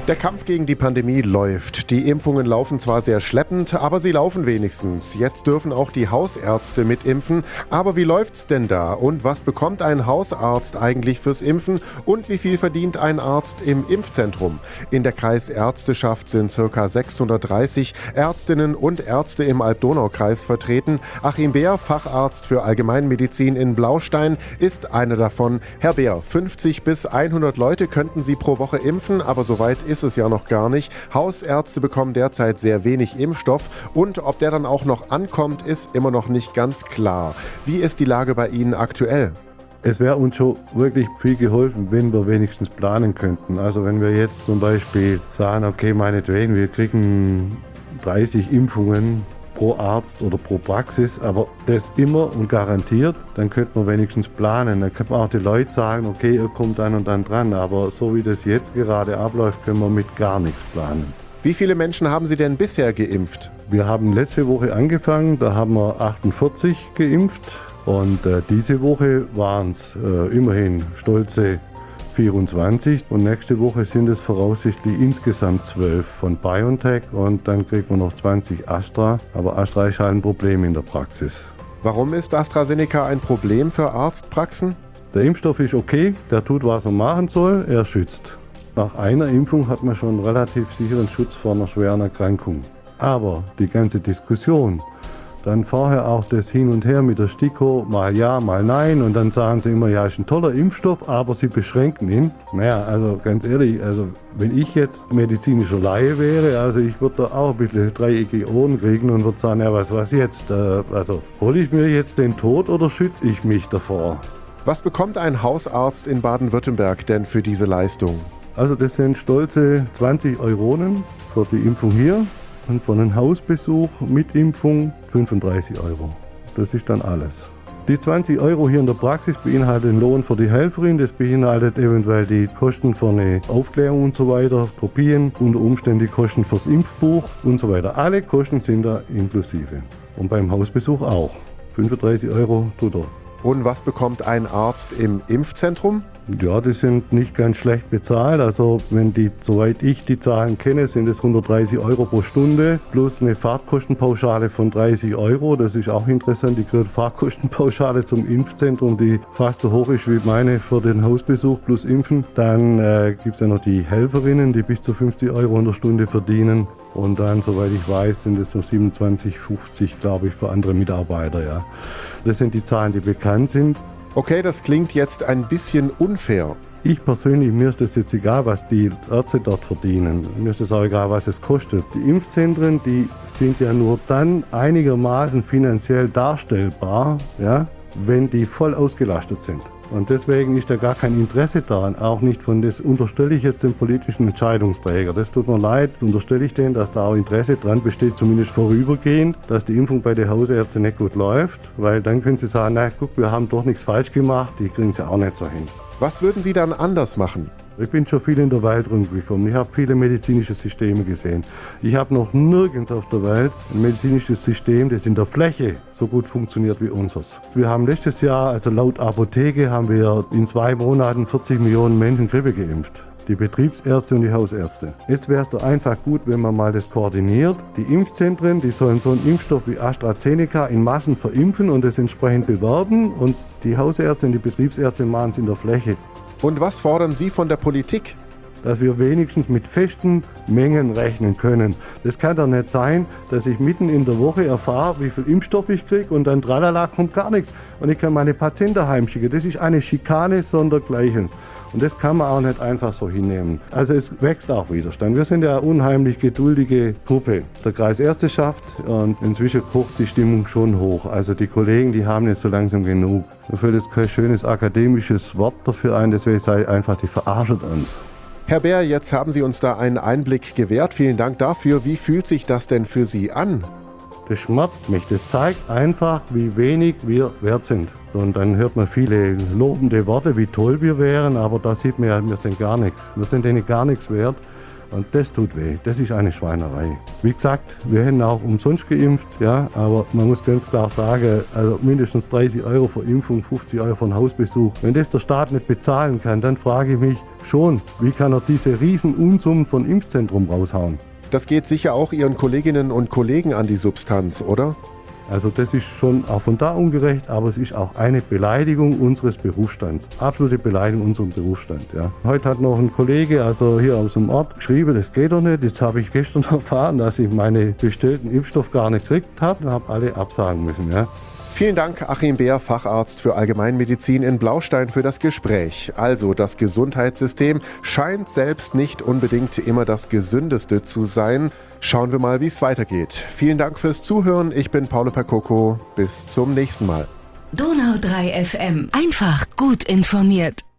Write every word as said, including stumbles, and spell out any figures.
Der Kampf gegen die Pandemie läuft. Die Impfungen laufen zwar sehr schleppend, aber sie laufen wenigstens. Jetzt dürfen auch die Hausärzte mitimpfen. Aber wie läuft's denn da? Und was bekommt ein Hausarzt eigentlich fürs Impfen? Und wie viel verdient ein Arzt im Impfzentrum? In der Kreisärzteschaft sind ca. sechshundertdreißig Ärztinnen und Ärzte im Alb-Donau-Kreis vertreten. Achim Beer, Facharzt für Allgemeinmedizin in Blaustein, ist einer davon. Herr Beer, fünfzig bis hundert Leute könnten Sie pro Woche impfen, aber soweit ist es ja noch gar nicht. Hausärzte bekommen derzeit sehr wenig Impfstoff und ob der dann auch noch ankommt, ist immer noch nicht ganz klar. Wie ist die Lage bei Ihnen aktuell? Es wäre uns schon wirklich viel geholfen, wenn wir wenigstens planen könnten. Also wenn wir jetzt zum Beispiel sagen, okay, meinetwegen, wir kriegen dreißig Impfungen pro Arzt oder pro Praxis, aber das immer und garantiert, dann könnte man wenigstens planen. Dann könnte man auch die Leute sagen, okay, ihr kommt dann und dann dran, aber so wie das jetzt gerade abläuft, können wir mit gar nichts planen. Wie viele Menschen haben Sie denn bisher geimpft? Wir haben letzte Woche angefangen, da haben wir achtundvierzig geimpft und äh, diese Woche waren es äh, immerhin stolze vierundzwanzig und nächste Woche sind es voraussichtlich insgesamt zwölf von BioNTech und dann kriegt man noch zwanzig Astra, aber Astra ist halt ein Problem in der Praxis. Warum ist AstraZeneca ein Problem für Arztpraxen? Der Impfstoff ist okay, der tut, was er machen soll, er schützt. Nach einer Impfung hat man schon relativ sicheren Schutz vor einer schweren Erkrankung. Aber die ganze Diskussion, dann vorher auch das Hin und Her mit der STIKO, mal ja, mal nein und dann sagen sie immer, ja, ist ein toller Impfstoff, aber sie beschränken ihn. Naja, also ganz ehrlich, also wenn ich jetzt medizinischer Laie wäre, also ich würde da auch ein bisschen dreieckige Ohren kriegen und würde sagen, ja, was, was jetzt? Also hole ich mir jetzt den Tod oder schütze ich mich davor? Was bekommt ein Hausarzt in Baden-Württemberg denn für diese Leistung? Also das sind stolze zwanzig Euronen für die Impfung hier. Und von einem Hausbesuch mit Impfung fünfunddreißig Euro. Das ist dann alles. Die zwanzig Euro hier in der Praxis beinhalten den Lohn für die Helferin, das beinhaltet eventuell die Kosten für eine Aufklärung und so weiter, Kopien, unter Umständen die Kosten fürs Impfbuch und so weiter. Alle Kosten sind da inklusive. Und beim Hausbesuch auch. fünfunddreißig Euro tut er. Und was bekommt ein Arzt im Impfzentrum? Ja, die sind nicht ganz schlecht bezahlt. Also wenn die, soweit ich die Zahlen kenne, sind es hundertdreißig Euro pro Stunde plus eine Fahrtkostenpauschale von dreißig Euro. Das ist auch interessant, die gehört Fahrtkostenpauschale zum Impfzentrum, die fast so hoch ist wie meine für den Hausbesuch plus Impfen. Dann äh, gibt es ja noch die Helferinnen, die bis zu fünfzig Euro in der Stunde verdienen. Und dann, soweit ich weiß, sind es nur siebenundzwanzig fünfzig, glaube ich, für andere Mitarbeiter. Ja. Das sind die Zahlen, die bekannt sind. Okay, das klingt jetzt ein bisschen unfair. Ich persönlich, mir ist das jetzt egal, was die Ärzte dort verdienen. Mir ist das auch egal, was es kostet. Die Impfzentren, die sind ja nur dann einigermaßen finanziell darstellbar, ja, wenn die voll ausgelastet sind. Und deswegen ist da gar kein Interesse daran, auch nicht von das unterstelle ich jetzt dem politischen Entscheidungsträger. Das tut mir leid, unterstelle ich denen, dass da auch Interesse dran besteht, zumindest vorübergehend, dass die Impfung bei den Hausärzten nicht gut läuft, weil dann können sie sagen, na guck, wir haben doch nichts falsch gemacht, die kriegen sie auch nicht so hin. Was würden Sie dann anders machen? Ich bin schon viel in der Welt rumgekommen. Ich habe viele medizinische Systeme gesehen. Ich habe noch nirgends auf der Welt ein medizinisches System, das in der Fläche so gut funktioniert wie unseres. Wir haben letztes Jahr, also laut Apotheke, haben wir in zwei Monaten vierzig Millionen Menschen Grippe geimpft. Die Betriebsärzte und die Hausärzte. Jetzt wäre es doch einfach gut, wenn man mal das koordiniert. Die Impfzentren, die sollen so einen Impfstoff wie AstraZeneca in Massen verimpfen und das entsprechend bewerben. Und die Hausärzte und die Betriebsärzte machen es in der Fläche. Und was fordern Sie von der Politik? Dass wir wenigstens mit festen Mengen rechnen können. Das kann doch nicht sein, dass ich mitten in der Woche erfahre, wie viel Impfstoff ich kriege und dann tralala kommt gar nichts. Und ich kann meine Patienten heimschicken. Das ist eine Schikane sondergleichen. Und das kann man auch nicht einfach so hinnehmen. Also es wächst auch Widerstand. Wir sind ja eine unheimlich geduldige Gruppe der Kreisärzteschaft und inzwischen kocht die Stimmung schon hoch. Also die Kollegen, die haben jetzt so langsam genug. Mir fällt jetzt kein schönes akademisches Wort dafür ein, deswegen sei einfach, die verarschen uns. Herr Beer, jetzt haben Sie uns da einen Einblick gewährt. Vielen Dank dafür. Wie fühlt sich das denn für Sie an? Das schmerzt mich. Das zeigt einfach, wie wenig wir wert sind. Und dann hört man viele lobende Worte, wie toll wir wären, aber da sieht man ja, wir sind gar nichts. Wir sind denen gar nichts wert. Und das tut weh. Das ist eine Schweinerei. Wie gesagt, wir hätten auch umsonst geimpft, ja, aber man muss ganz klar sagen, also mindestens dreißig Euro für Impfung, fünfzig Euro für einen Hausbesuch. Wenn das der Staat nicht bezahlen kann, dann frage ich mich, schon. Wie kann er diese riesen Unsummen von Impfzentrum raushauen? Das geht sicher auch Ihren Kolleginnen und Kollegen an die Substanz, oder? Also das ist schon auch von da ungerecht, aber es ist auch eine Beleidigung unseres Berufsstands. Absolute Beleidigung unserem Berufsstand. Ja. Heute hat noch ein Kollege, also hier aus dem Ort, geschrieben, das geht doch nicht. Jetzt habe ich gestern erfahren, dass ich meine bestellten Impfstoff gar nicht gekriegt habe und habe alle absagen müssen. Ja. Vielen Dank, Achim Beer, Facharzt für Allgemeinmedizin in Blaustein, für das Gespräch. Also, das Gesundheitssystem scheint selbst nicht unbedingt immer das gesündeste zu sein. Schauen wir mal, wie es weitergeht. Vielen Dank fürs Zuhören. Ich bin Paulo Percoco. Bis zum nächsten Mal. Donau drei F M. Einfach gut informiert.